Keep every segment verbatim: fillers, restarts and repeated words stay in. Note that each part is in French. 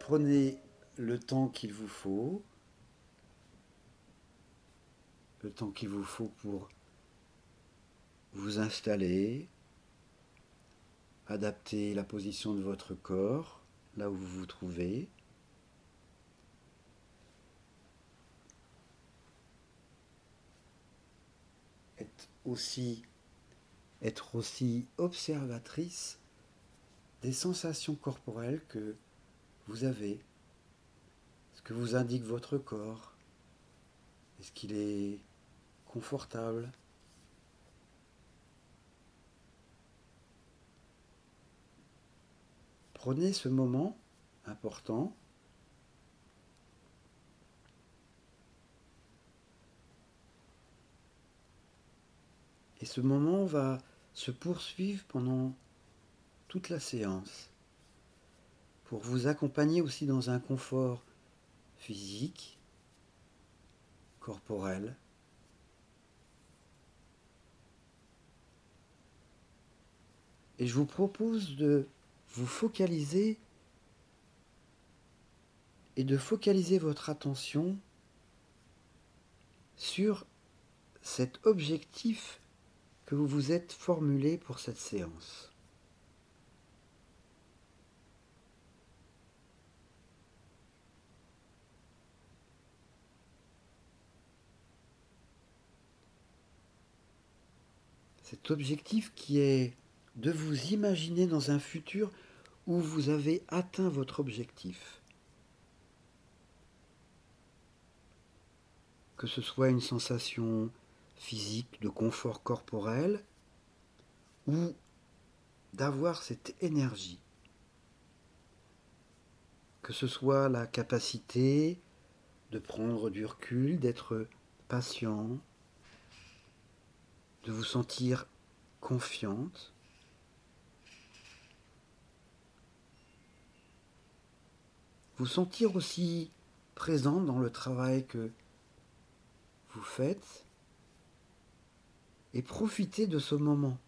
Prenez le temps qu'il vous faut, le temps qu'il vous faut pour vous installer, adapter la position de votre corps là où vous vous trouvez. Être aussi, être aussi observatrice des sensations corporelles que vous avez, ce que vous indique votre corps. Est-ce qu'il est confortable ? Prenez ce moment important et ce moment va se poursuivre pendant toute la séance pour vous accompagner aussi dans un confort physique, corporel. Et je vous propose de vous focaliser et de focaliser votre attention sur cet objectif que vous vous êtes formulé pour cette séance. Cet objectif qui est de vous imaginer dans un futur où vous avez atteint votre objectif. Que ce soit une sensation physique de confort corporel ou d'avoir cette énergie. Que ce soit la capacité de prendre du recul, d'être patient, de vous sentir confiante. Vous sentir aussi présent dans le travail que vous faites et profiter de ce moment.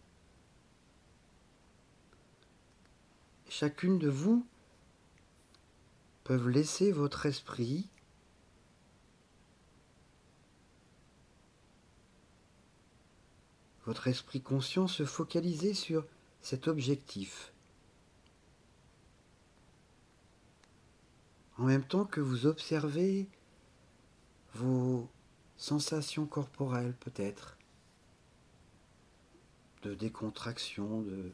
Chacune de vous peuvent laisser votre esprit votre esprit conscient se focaliser sur cet objectif. En même temps que vous observez vos sensations corporelles peut-être, de décontraction, de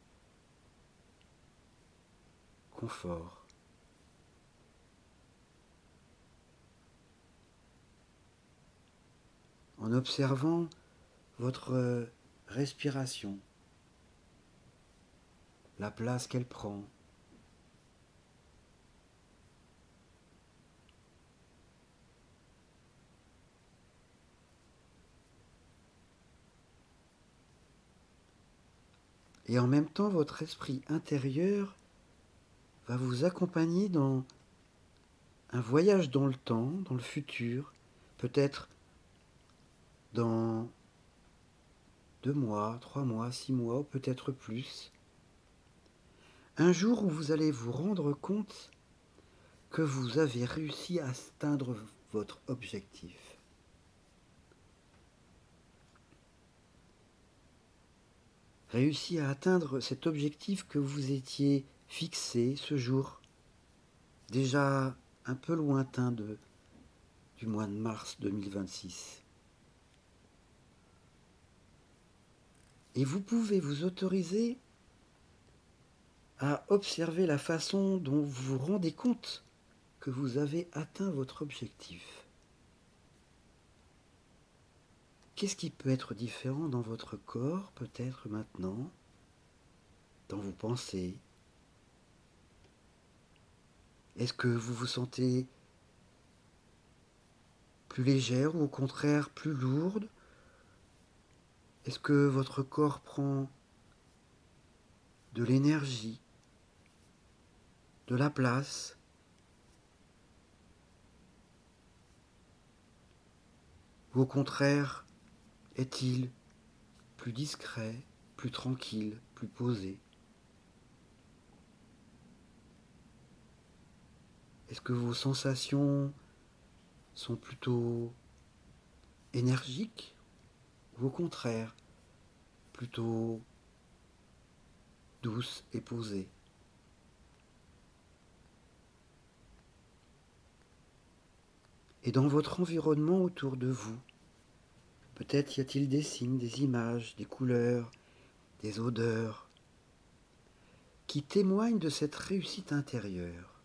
confort. En observant votre respiration, la place qu'elle prend. Et en même temps, votre esprit intérieur va vous accompagner dans un voyage dans le temps, dans le futur, peut-être dans deux mois, trois mois, six mois, ou peut-être plus. Un jour où vous allez vous rendre compte que vous avez réussi à atteindre votre objectif. Réussi à atteindre cet objectif que vous étiez fixé ce jour, déjà un peu lointain de, du mois de mars deux mille vingt-six. Et vous pouvez vous autoriser à observer la façon dont vous vous rendez compte que vous avez atteint votre objectif. Qu'est-ce qui peut être différent dans votre corps, peut-être maintenant, dans vos pensées ? Est-ce que vous vous sentez plus légère ou au contraire plus lourde ? Est-ce que votre corps prend de l'énergie, de la place ? Ou au contraire, est-il plus discret, plus tranquille, plus posé ? Est-ce que vos sensations sont plutôt énergiques ou au contraire plutôt douces et posées? Et dans votre environnement autour de vous, peut-être y a-t-il des signes, des images, des couleurs, des odeurs qui témoignent de cette réussite intérieure.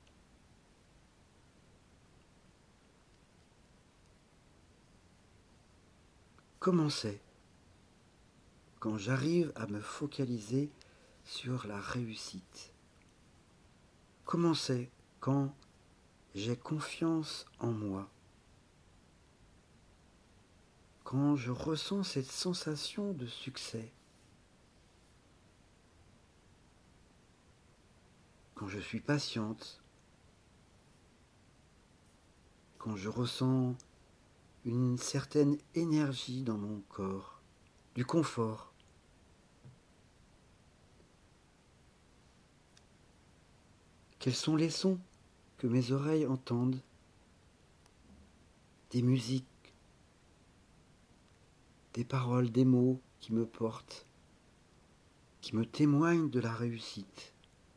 Comment c'est quand j'arrive à me focaliser sur la réussite? Comment c'est quand j'ai confiance en moi? Quand je ressens cette sensation de succès? Quand je suis patiente? Quand je ressens une certaine énergie dans mon corps, du confort? Quels sont les sons que mes oreilles entendent? Des musiques, des paroles, des mots qui me portent, qui me témoignent de la réussite.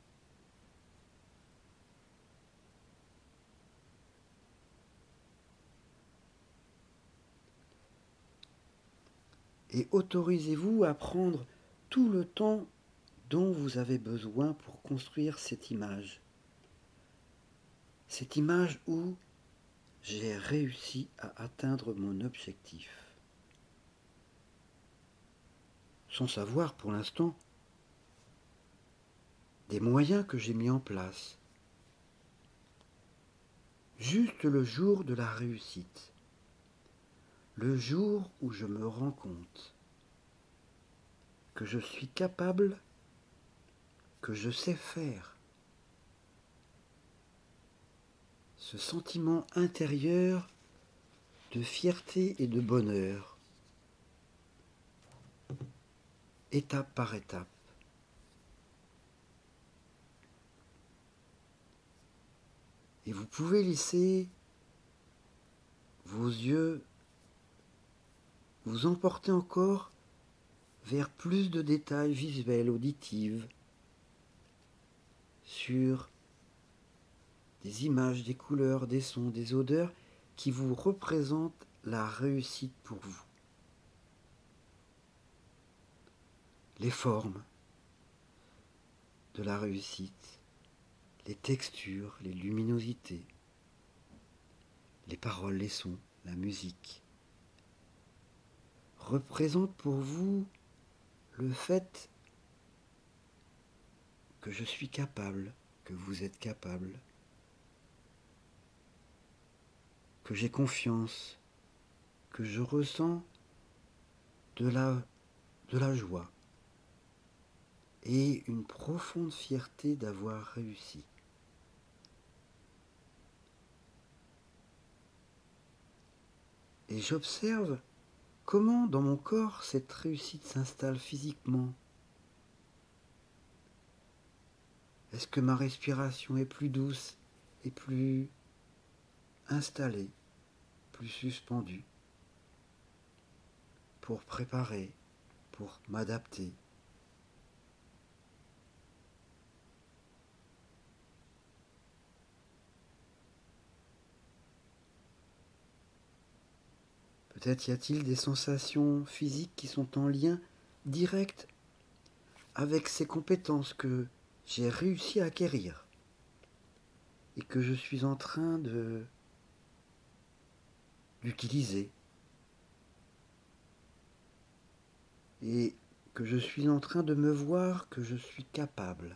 Et autorisez-vous à prendre tout le temps dont vous avez besoin pour construire cette image. Cette image où j'ai réussi à atteindre mon objectif. Sans savoir pour l'instant des moyens que j'ai mis en place. Juste le jour de la réussite. Le jour où je me rends compte que je suis capable, que je sais faire. Ce sentiment intérieur de fierté et de bonheur, étape par étape. Et vous pouvez laisser vos yeux vous emporter encore vers plus de détails visuels, auditifs, sur des images, des couleurs, des sons, des odeurs qui vous représentent la réussite pour vous. Les formes de la réussite, les textures, les luminosités, les paroles, les sons, la musique, représentent pour vous le fait que je suis capable, que vous êtes capable, que j'ai confiance, que je ressens de la, de la joie et une profonde fierté d'avoir réussi. Et j'observe comment dans mon corps cette réussite s'installe physiquement. Est-ce que ma respiration est plus douce et plus installée, plus suspendue, pour préparer, pour m'adapter? Peut-être y a-t-il des sensations physiques qui sont en lien direct avec ces compétences que j'ai réussi à acquérir et que je suis en train de d'utiliser et que je suis en train de me voir que je suis capable.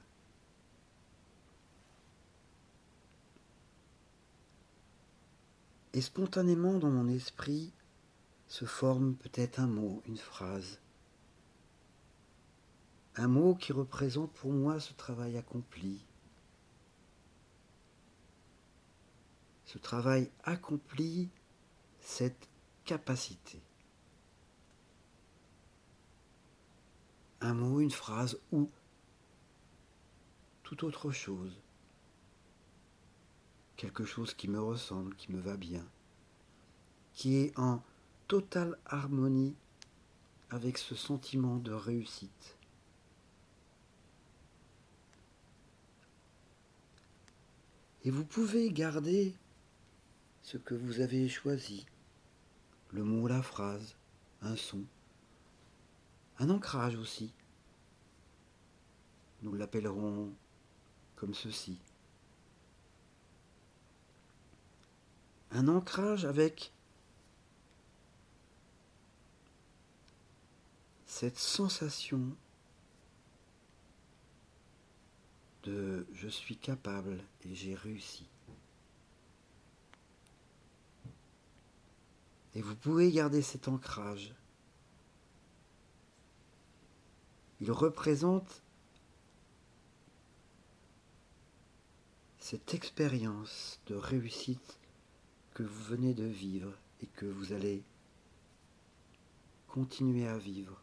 Et spontanément dans mon esprit se forme peut-être un mot, une phrase. Un mot qui représente pour moi ce travail accompli. Ce travail accompli, cette capacité. Un mot, une phrase ou tout autre chose. quelque chose qui me ressemble, qui me va bien, qui est en totale harmonie avec ce sentiment de réussite. Et vous pouvez garder ce que vous avez choisi, le mot, la phrase, un son, un ancrage aussi. Nous l'appellerons comme ceci. Un ancrage avec cette sensation de je suis capable et j'ai réussi. Et vous pouvez garder cet ancrage. Il représente cette expérience de réussite que vous venez de vivre et que vous allez continuer à vivre.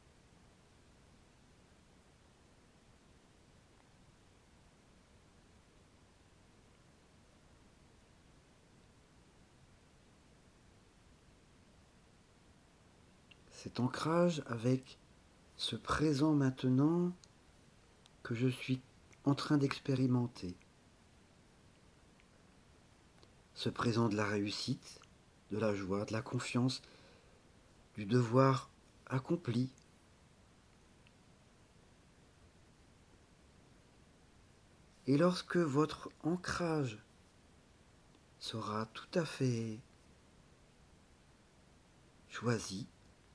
Cet ancrage avec ce présent maintenant que je suis en train d'expérimenter. Ce présent de la réussite, de la joie, de la confiance, du devoir accompli. Et lorsque votre ancrage sera tout à fait choisi,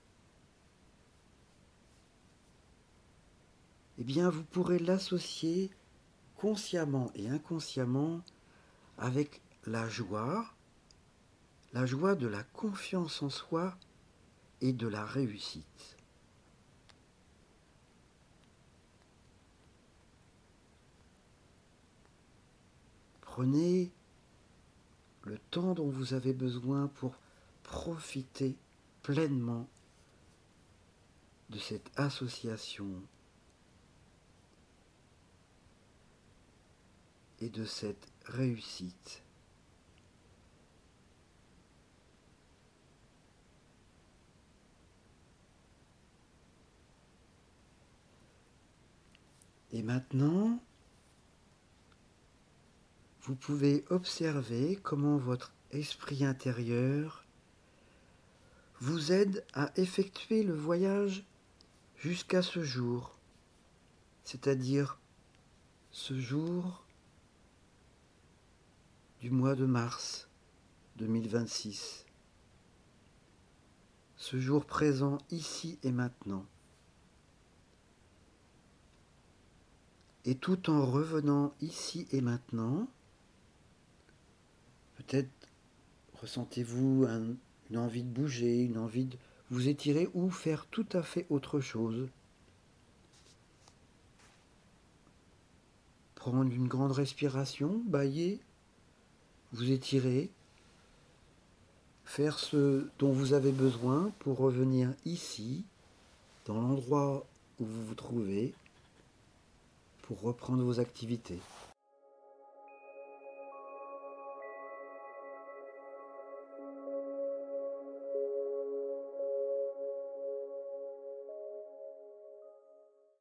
eh bien vous pourrez l'associer consciemment et inconsciemment avec la joie, la joie de la confiance en soi et de la réussite. Prenez le temps dont vous avez besoin pour profiter pleinement de cette association et de cette réussite. Et maintenant, vous pouvez observer comment votre esprit intérieur vous aide à effectuer le voyage jusqu'à ce jour, c'est-à-dire ce jour du mois de mars deux mille vingt-six, ce jour présent ici et maintenant. Et tout en revenant ici et maintenant, peut-être ressentez-vous un, une envie de bouger, une envie de vous étirer ou faire tout à fait autre chose. Prendre une grande respiration, bâiller, vous étirer, faire ce dont vous avez besoin pour revenir ici, dans l'endroit où vous vous trouvez, pour reprendre vos activités.